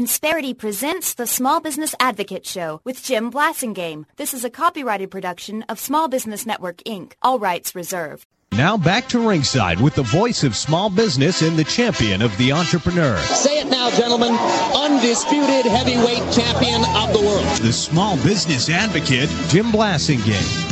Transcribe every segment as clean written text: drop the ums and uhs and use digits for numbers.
Insperity presents the Small Business Advocate Show with Jim Blasingame. This is a copyrighted production of Small Business Network, Inc., all rights reserved. Now back to ringside with the voice of small business and the champion of the entrepreneur. Say it now, gentlemen. Undisputed heavyweight champion of the world. The Small Business Advocate, Jim Blasingame.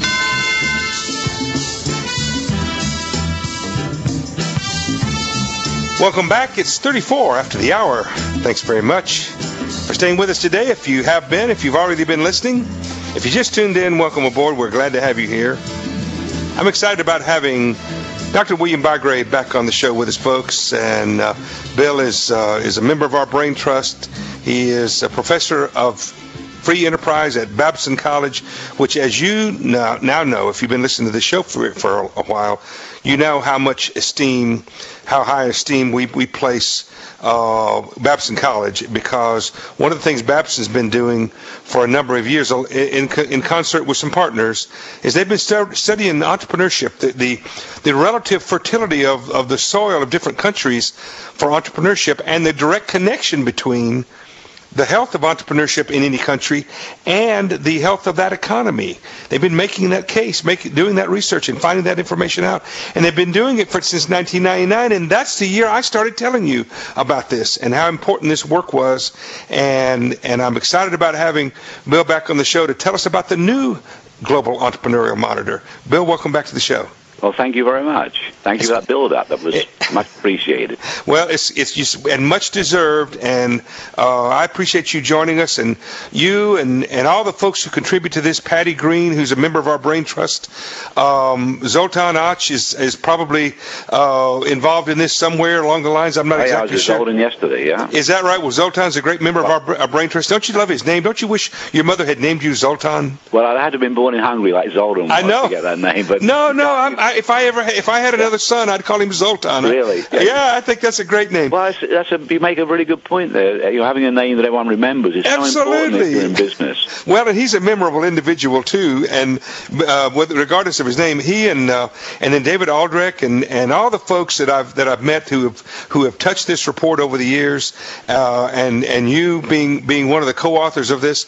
Welcome back. It's 34 after the hour. Thanks very much for staying with us today. If you have been, if you've already been listening, if you just tuned in, welcome aboard. We're glad to have you here. I'm excited about having Dr. William Bygrave back on the show with us, folks. And Bill is a member of our Brain Trust. He is a professor of free enterprise at Babson College, which, as you now know, if you've been listening to the show for a while, you know how much esteem, how high esteem we place Babson College, because one of the things Babson's been doing for a number of years in concert with some partners is they've been studying entrepreneurship, the relative fertility of the soil of different countries for entrepreneurship, and the direct connection between the health of entrepreneurship in any country and the health of that economy. They've been making that case, doing that research and finding that information out. And they've been doing it since 1999, and that's the year I started telling you about this and how important this work was. And I'm excited about having Bill back on the show to tell us about the new Global Entrepreneurial Monitor. Bill, welcome back to the show. Well, thank you very much. Thank you for that build-up. That was much appreciated. Well, it's just, and much deserved, and I appreciate you joining us, and you and all the folks who contribute to this. Patty Green, who's a member of our Brain Trust. Zoltan Ach is probably involved in this somewhere along the lines. I'm not exactly sure. I was Zoltan yesterday, yeah. Is that right? Well, Zoltan's a great member of our Brain Trust. Don't you love his name? Don't you wish your mother had named you Zoltan? Well, I had to have been born in Hungary like Zoltan was to get that name. But no. If I had another son, I'd call him Zoltan. Really? Yeah, I think that's a great name. Well, you make a really good point there. You're having a name that everyone remembers. It's so important if you're in business. Well, and he's a memorable individual too. And regardless of his name, he and then David Aldrich and all the folks that I've met who have touched this report over the years, and you being one of the co-authors of this.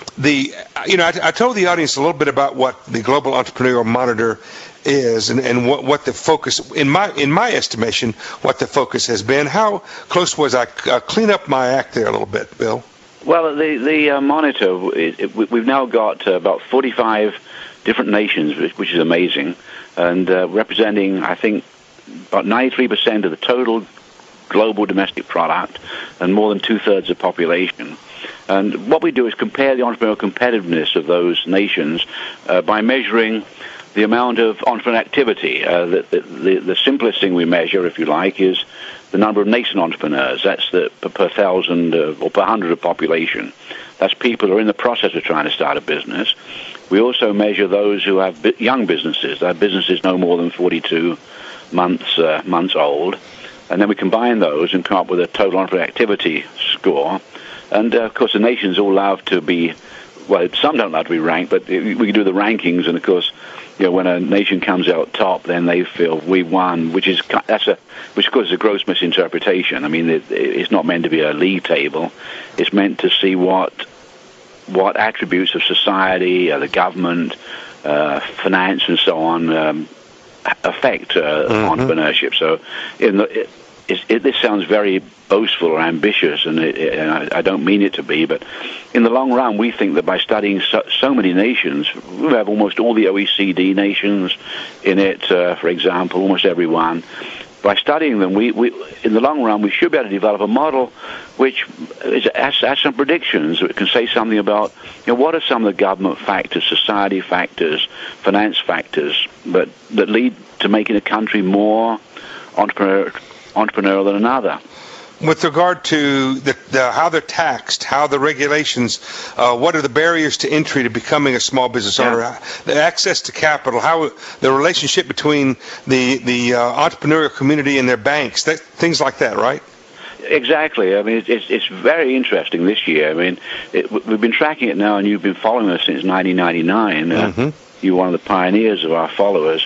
I told the audience a little bit about what the Global Entrepreneurial Monitor is and what the focus, in my estimation, what the focus has been. How close was I? Clean up my act there a little bit, Bill. Well, the monitor, we've now got about 45 different nations, which is amazing, and representing, I think, about 93% of the total global domestic product and more than two-thirds of the population. And what we do is compare the entrepreneurial competitiveness of those nations by measuring the amount of entrepreneurial activity. The simplest thing we measure, if you like, is the number of nascent entrepreneurs. That's per thousand or per hundred of population. That's people who are in the process of trying to start a business. We also measure those who have young businesses. Their businesses no more than 42 months old. And then we combine those and come up with a total entrepreneurial activity score. And, of course, the nations all love to be, well, some don't love to be ranked, but we can do the rankings, and, of course, when a nation comes out top, then they feel we won, which of course is a gross misinterpretation. I mean, it's not meant to be a league table. It's meant to see what attributes of society, the government, finance, and so on affect entrepreneurship. So, this sounds very boastful or ambitious, and I don't mean it to be, but in the long run, we think that by studying so many nations, we have almost all the OECD nations in it, for example, almost every one. By studying them, we in the long run, we should be able to develop a model which has some predictions that can say something about what are some of the government factors, society factors, finance factors that lead to making a country more entrepreneurial than another. With regard to how they're taxed, how the regulations, what are the barriers to entry to becoming a small business owner, the access to capital, how the relationship between the entrepreneurial community and their banks, things like that, right? Exactly. I mean, it's very interesting this year. I mean, we've been tracking it now, and you've been following us since 1999. You're one of the pioneers of our followers.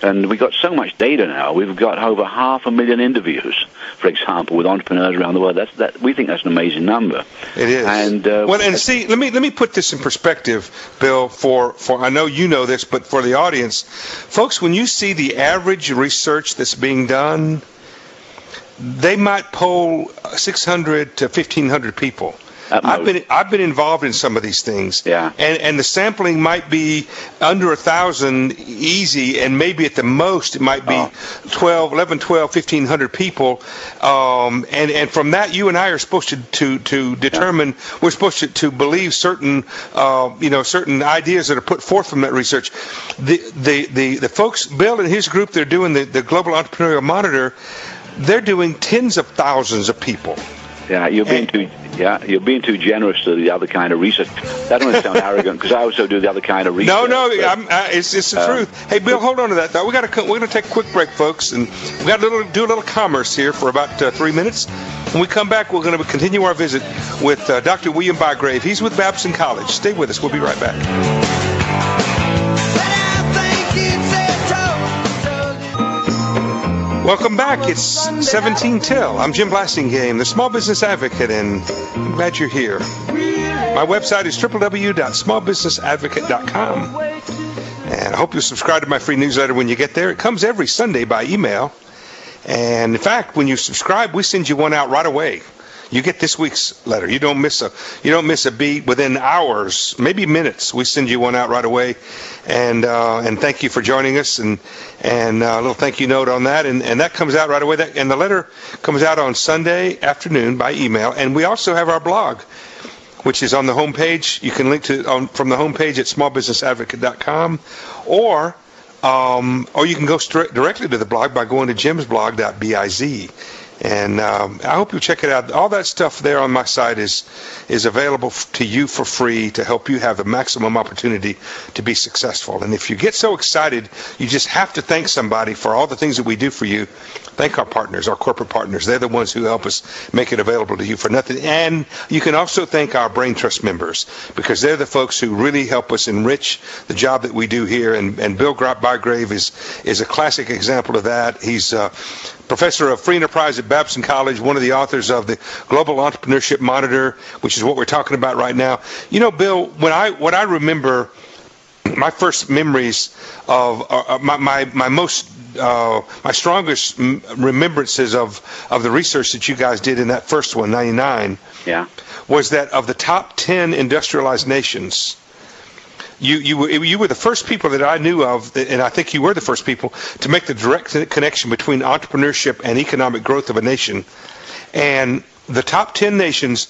And we've got so much data now. We've got over 500,000 interviews, for example, with entrepreneurs around the world. We think that's an amazing number. It is. And see, let me put this in perspective, Bill. For I know you know this, but for the audience, folks, when you see the average research that's being done, they might poll 600 to 1,500 people. I've been involved in some of these things, and the sampling might be under 1,000 easy, and maybe at the most it might be 1,500 people, and from that you and I are supposed to determine. We're supposed to believe certain certain ideas that are put forth from that research. The folks, Bill and his group, they're doing the Global Entrepreneurial Monitor. They're doing tens of thousands of people. Yeah, you're being too generous to the other kind of research. That doesn't sound arrogant, because I also do the other kind of research. No, it's the truth. Hey, Bill, hold on to that thought. We're going to take a quick break, folks, and we got to do a little commerce here for about 3 minutes. When we come back, we're going to continue our visit with Dr. William Bygrave. He's with Babson College. Stay with us. We'll be right back. Welcome back. It's 17 till. I'm Jim Blasingame, the Small Business Advocate, and I'm glad you're here. My website is www.smallbusinessadvocate.com, and I hope you'll subscribe to my free newsletter when you get there. It comes every Sunday by email, and in fact, when you subscribe, we send you one out right away. You get this week's letter. You don't miss a beat. Within hours, maybe minutes, we send you one out right away. And thank you for joining us, and a little thank you note on that, and that comes out right away. And the letter comes out on Sunday afternoon by email. And we also have our blog, which is on the homepage. You can link to from the homepage at smallbusinessadvocate.com, or you can go directly to the blog by going to jimsblog.biz. And I hope you'll check it out. All that stuff there on my site is available to you for free to help you have the maximum opportunity to be successful. And if you get so excited, you just have to thank somebody for all the things that we do for you. Thank our partners, our corporate partners. They're the ones who help us make it available to you for nothing. And you can also thank our Brain Trust members, because they're the folks who really help us enrich the job that we do here. And Bill Bygrave is a classic example of that. He's professor of free enterprise at Babson College, one of the authors of the Global Entrepreneurship Monitor, which is what we're talking about right now. You know, Bill, what I remember, my first memories of my strongest remembrances of the research that you guys did in that first one, 99, was that of the top 10 industrialized nations, you were the first people that I knew of, and I think you were the first people to make the direct connection between entrepreneurship and economic growth of a nation. And the top 10 nations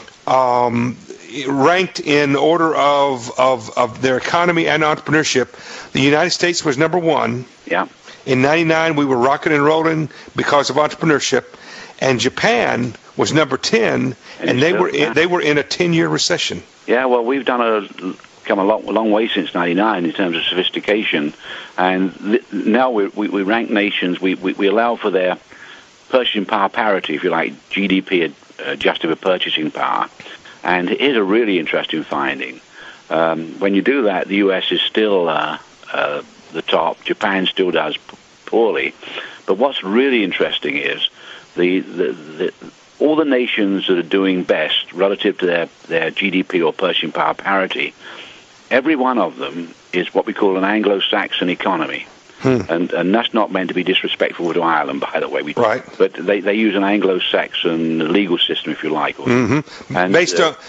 ranked in order of their economy and entrepreneurship. The United States was number one. Yeah. In 99, we were rocking and rolling because of entrepreneurship. And Japan was number 10, and they were in a 10-year recession. Yeah, well, we've come a long way since 99 in terms of sophistication, and now we rank nations. We allow for their purchasing power parity, if you like, GDP adjusted for purchasing power. And here's a really interesting finding. When you do that, the U.S. is still the top. Japan still does poorly. But what's really interesting is all the nations that are doing best relative to their GDP or purchasing power parity, every one of them is what we call an Anglo-Saxon economy. And that's not meant to be disrespectful to Ireland, by the way. Right. But they use an Anglo-Saxon legal system, if you like. Mm-hmm. And based on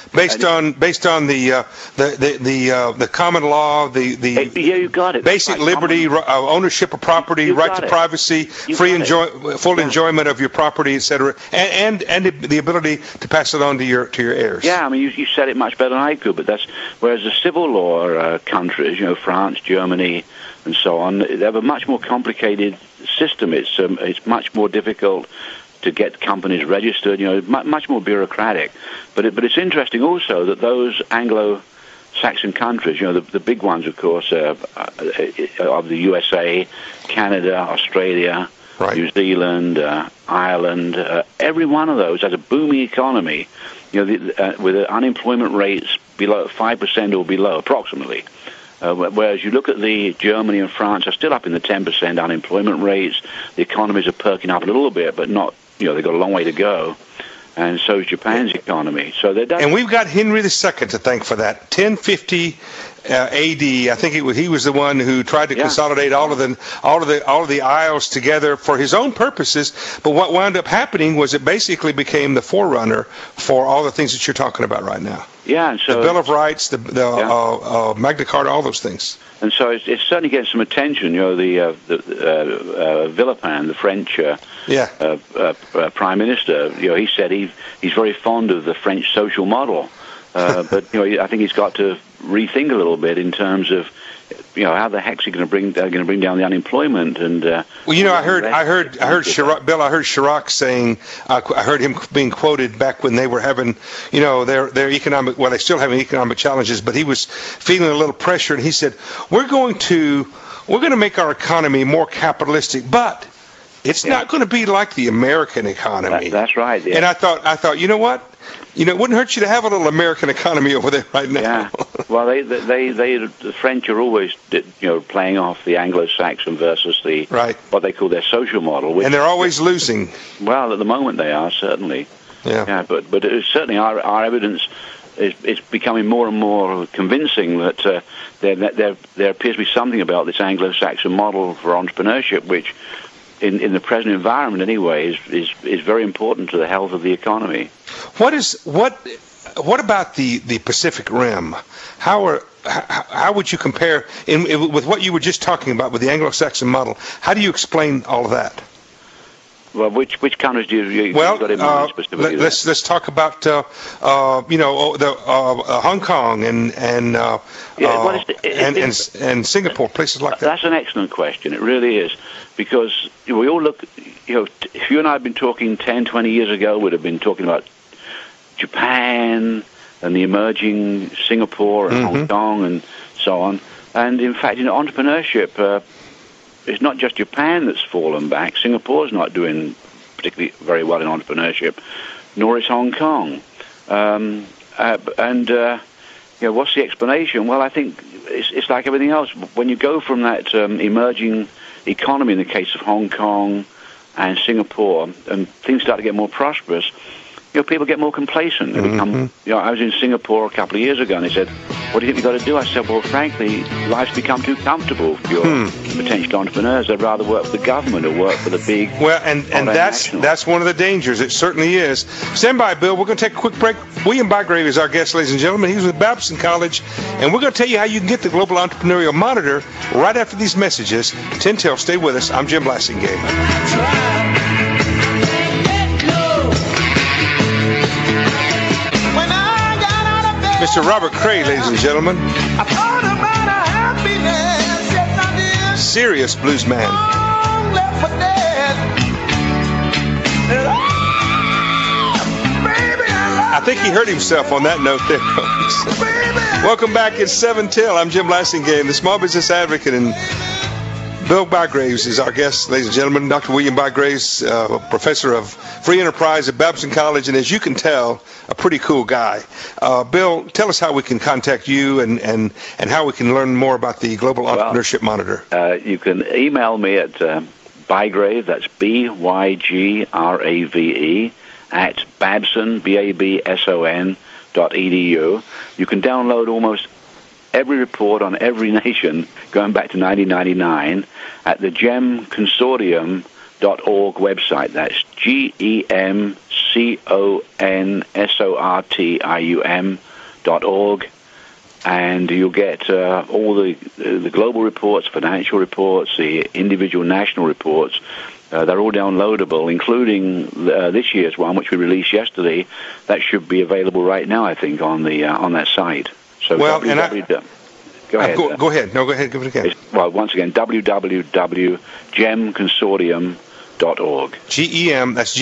the common law, the you got it. Basic liberty, ownership of property, right to privacy, full enjoyment of your property, etc., and the ability to pass it on to your heirs. Yeah, I mean, you said it much better than I could. But whereas the civil law countries, France, Germany, and so on, they have a much more complicated system. It's much more difficult to get companies registered. Much more bureaucratic. But it's interesting also that those Anglo-Saxon countries, the big ones, of course, of the USA, Canada, Australia, right, New Zealand, Ireland, every one of those has a booming economy. With unemployment rates below 5% or below, approximately. Whereas you look at the Germany and France are still up in the 10% unemployment rates. The economies are perking up a little bit, but not, they've got a long way to go. And so is Japan's economy. So and we've got Henry II to thank for that. 1050 A.D. I think he was the one who tried to consolidate all of the isles together for his own purposes. But what wound up happening was it basically became the forerunner for all the things that you're talking about right now. Yeah, and so the Bill of Rights, the Magna Carta, all those things. And so it's certainly getting some attention. The Villepin, the French Prime Minister, he said he's very fond of the French social model, but I think he's got to rethink a little bit in terms of how the heck's he going to bring down the unemployment. And I heard Chirac saying, I heard him being quoted back when they were having their economic, they still having economic challenges, but he was feeling a little pressure, and he said, we're going to make our economy more capitalistic, but it's not going to be like the American economy. That's right. Yeah. And I thought, you know what? It wouldn't hurt you to have a little American economy over there right now. Yeah. Well, the French are always, playing off the Anglo-Saxon versus what they call their social model. And they're always losing. Well, at the moment they are, certainly. Yeah. But certainly our evidence is becoming more and more convincing that there appears to be something about this Anglo-Saxon model for entrepreneurship, which in the present environment anyway is very important to the health of the economy. What about the Pacific Rim? How would you compare with what you were just talking about with the Anglo-Saxon model? How do you explain all of that? Well, which countries do you got in mind specifically? Let's talk about Hong Kong and Singapore, places like that. That's an excellent question. It really is, because we all look. If you and I had been talking 10, 20 years ago, we'd have been talking about Japan and the emerging Singapore and Hong Kong and so on. And in fact, entrepreneurship. It's not just Japan that's fallen back. Singapore's not doing particularly very well in entrepreneurship, nor is Hong Kong. What's the explanation? Well, I think it's like everything else. When you go from that emerging economy in the case of Hong Kong and Singapore, and things start to get more prosperous, people get more complacent. They become, I was in Singapore a couple of years ago, and they said, "What do you think we've got to do?" I said, "Well, frankly, life's become too comfortable for your potential entrepreneurs. They'd rather work for the government or work for the big." Well, and that's one of the dangers. It certainly is. Stand by, Bill. We're going to take a quick break. William Bygrave is our guest, ladies and gentlemen. He's with Babson College, and we're going to tell you how you can get the Global Entrepreneurial Monitor right after these messages. 10 till. Stay with us. I'm Jim Blasingame. Mr. Robert Cray, ladies and gentlemen. Serious blues man. I think he hurt himself on that note there. Welcome back. It's 7 till. I'm Jim Blasingame, the small business advocate, and Bill Bygraves is our guest, ladies and gentlemen. Dr. William Bygraves, professor of free enterprise at Babson College, and as you can tell, a pretty cool guy. Bill, tell us how we can contact you and how we can learn more about the Global Entrepreneurship Monitor. You can email me at Bygrave, that's BYGRAVE, at Babson, BABSON.edu. You can download almost every report on every nation going back to 1999 at the GEMconsortium.org website. That's GEMCONSORTIUM.org, and you'll get all the global reports, financial reports, the individual national reports. They're all downloadable, including this year's one, which we released yesterday. That should be available right now, I think, on that site. So well, go ahead. Go ahead. No, go ahead. Give it again. Once again, www.gemconsortium.org. GEM. That's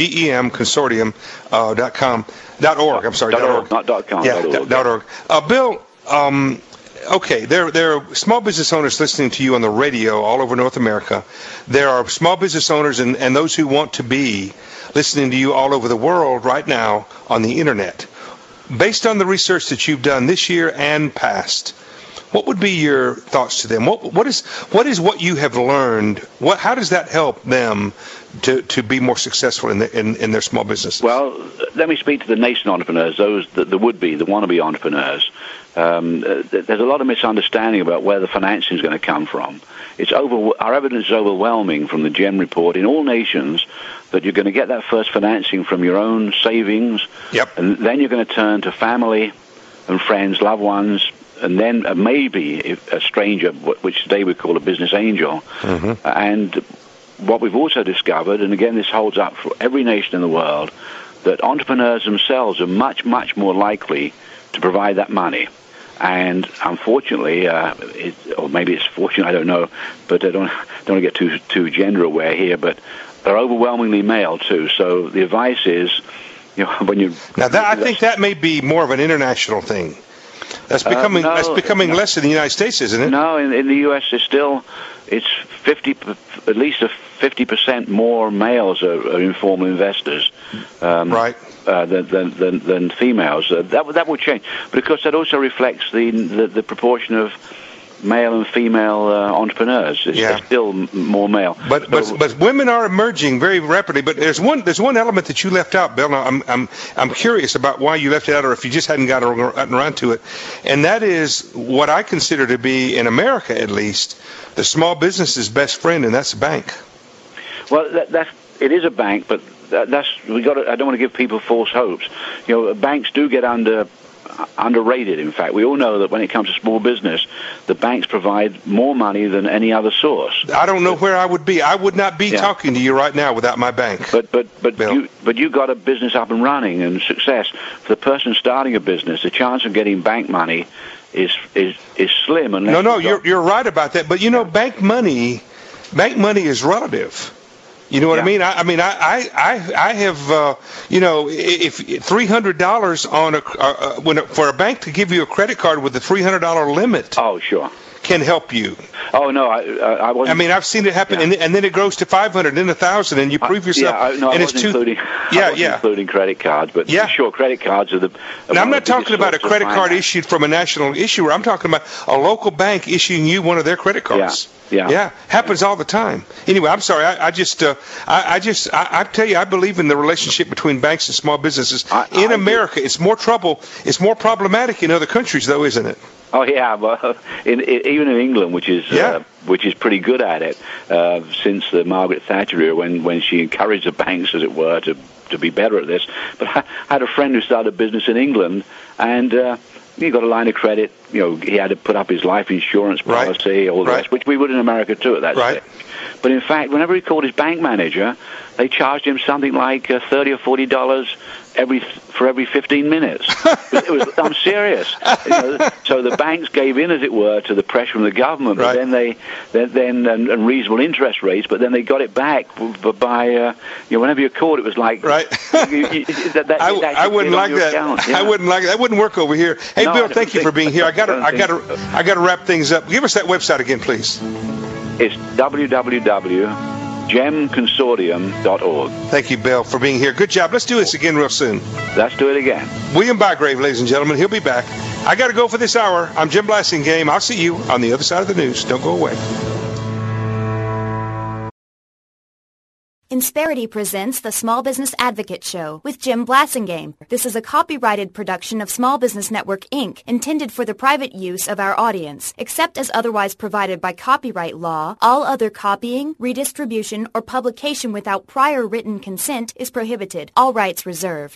GEMconsortium.org. I'm sorry. .org. Not .com. Yeah. .org. Bill. Okay, there are small business owners listening to you on the radio all over North America. There are small business owners and those who want to be listening to you all over the world right now on the Internet. Based on the research that you've done this year and past, what would be your thoughts to them? What is what you have learned? How does that help them to be more successful in their small businesses? Well, let me speak to the nascent entrepreneurs, those that the wannabe entrepreneurs. There's a lot of misunderstanding about where the financing is going to come from. Our evidence is overwhelming from the GEM report in all nations that you're going to get that first financing from your own savings, and then you're going to turn to family and friends, loved ones, and then maybe a stranger, which today we call a business angel. Mm-hmm. And what we've also discovered, and again this holds up for every nation in the world, that entrepreneurs themselves are much, much more likely to provide that money. And unfortunately, or maybe it's fortunate, I don't know, but I don't want to get too gender aware here, but they're overwhelmingly male too. So the advice is, when you I think that may be more of an international thing. That's becoming less in the United States, isn't it? No, in the U.S. it's 50, at least 50% more males are informal investors, right? Than females. That will change, but of course that also reflects the proportion of male and female entrepreneurs. It's still more male. But women are emerging very rapidly. But there's one element that you left out, Bill. Now, I'm curious about why you left it out, or if you just hadn't gotten around to it, and that is what I consider to be, in America at least, the small business's best friend, and that's a bank. Well, it is a bank, but I don't want to give people false hopes. Banks do get underrated. In fact, we all know that when it comes to small business, the banks provide more money than any other source. I don't know where I would be. I would not be talking to you right now without my bank. But you got a business up and running and success. For the person starting a business, the chance of getting bank money is slim. You're right about that. But bank money is relative. You know what I mean? I have, if $300 on for a bank to give you a credit card with a $300 limit. Oh, sure. Can help you. Oh no, I wasn't. I mean, I've seen it happen, and then it grows to $500, then $1,000, and you prove yourself. I wasn't including credit cards, but sure, credit cards are the. Now, I'm not talking about a credit card issued from a national issuer. I'm talking about a local bank issuing you one of their credit cards. Yeah, happens all the time. Anyway, I'm sorry. I tell you, I believe in the relationship between banks and small businesses. In America, it's more trouble. It's more problematic in other countries, though, isn't it? Oh yeah, well, even in England, which is pretty good at it, since the Margaret Thatcher era, when she encouraged the banks, as it were, to be better at this. But I had a friend who started a business in England, and he got a line of credit. He had to put up his life insurance policy, all the rest, which we would in America too at that stage. But in fact, whenever he called his bank manager, they charged him something like $30 or $40 for every 15 minutes. I'm serious. So the banks gave in, as it were, to the pressure from the government, but then and reasonable interest rates. But then they got it back by whenever you called, it was like I wouldn't like that. I wouldn't like that. That wouldn't work over here. Hey, Bill, thank you for being here. I got to wrap things up. Give us that website again, please. It's www.gemconsortium.org. Thank you, Bill, for being here. Good job. Let's do this again real soon. Let's do it again. William Bygrave, ladies and gentlemen. He'll be back. I got to go for this hour. I'm Jim Blasingame. I'll see you on the other side of the news. Don't go away. Insperity presents the Small Business Advocate Show with Jim Blasingame. This is a copyrighted production of Small Business Network, Inc., intended for the private use of our audience. Except as otherwise provided by copyright law, all other copying, redistribution, or publication without prior written consent is prohibited. All rights reserved.